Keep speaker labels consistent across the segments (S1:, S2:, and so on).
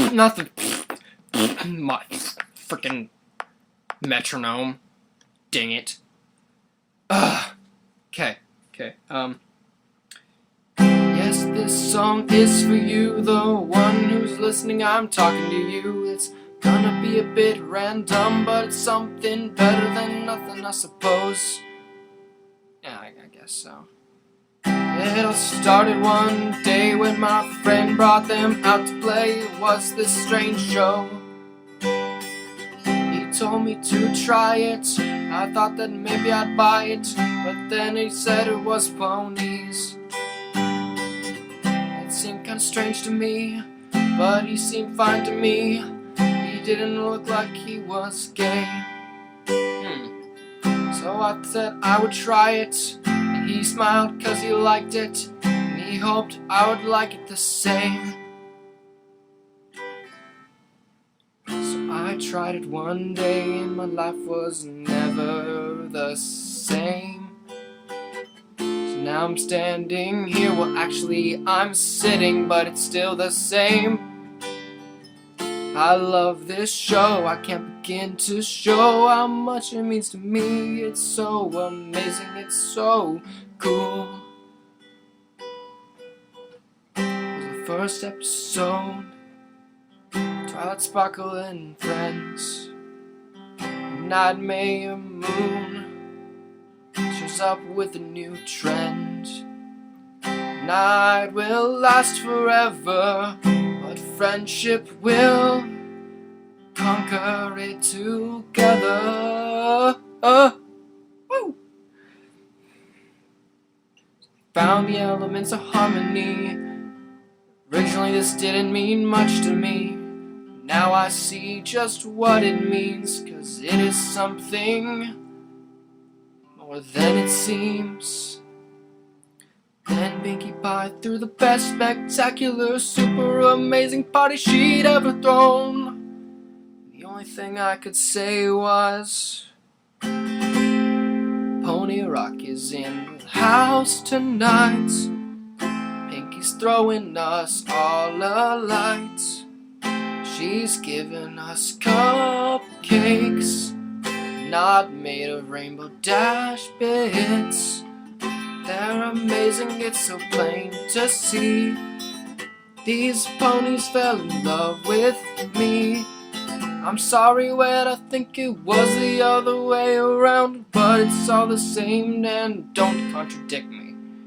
S1: Nothing. My freaking metronome. Dang it. Okay. Yes, this song is for you, the one who's listening. I'm talking to you. It's gonna be a bit random, but it's something better than nothing, I suppose. Yeah, I guess so. It all started one day when my friend brought them out to play. It was this strange show. He told me to try it. I thought that maybe I'd buy it, but then he said it was ponies. It seemed kinda strange to me, but he seemed fine to me. He didn't look like he was gay. So I said I would try it, and he smiled 'cause he liked it, and he hoped I would like it the same. So I tried it one day, and my life was never the same. So now I'm standing here, well actually I'm sitting, but it's still the same. I love this show, I can't begin to show how much it means to me. It's so amazing, it's so cool. It was the first episode, Twilight Sparkle and Friends. Night May or Moon shows up with a new trend. Night will last forever, but friendship will conquer it together. Woo! Found the elements of harmony. Originally this didn't mean much to me. Now I see just what it means, 'cause it is something more than it seems. Then Pinkie Pie threw the best spectacular, super amazing party she'd ever thrown. The only thing I could say was, Pony Rock is in the house tonight. Pinkie's throwing us all a light. She's giving us cupcakes, not made of Rainbow Dash bits. They're amazing, it's so plain to see. These ponies fell in love with me. I'm sorry, Wed, I think it was the other way around, but it's all the same, and don't contradict me.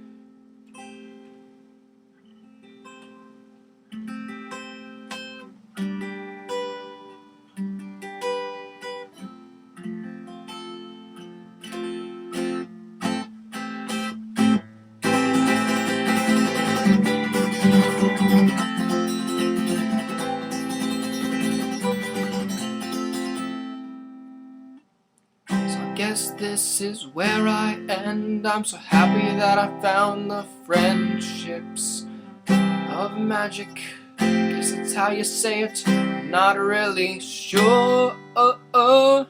S1: I guess this is where I end. I'm so happy that I found the friendships of magic. Guess that's how you say it. Not really sure. All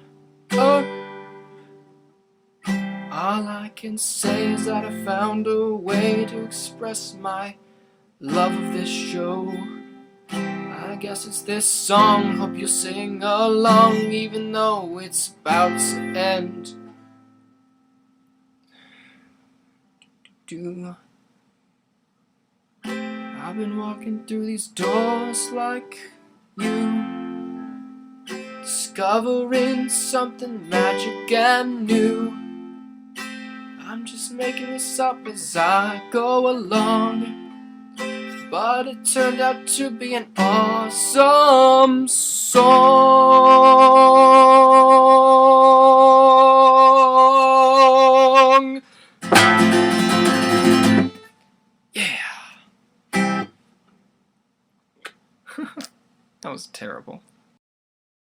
S1: I can say is that I found a way to express my love of this show. I guess it's this song, hope you sing along, even though it's about to end. I've been walking through these doors like you, discovering something magic and new. I'm just making this up as I go along, but it turned out to be an awesome song. Yeah. That was terrible.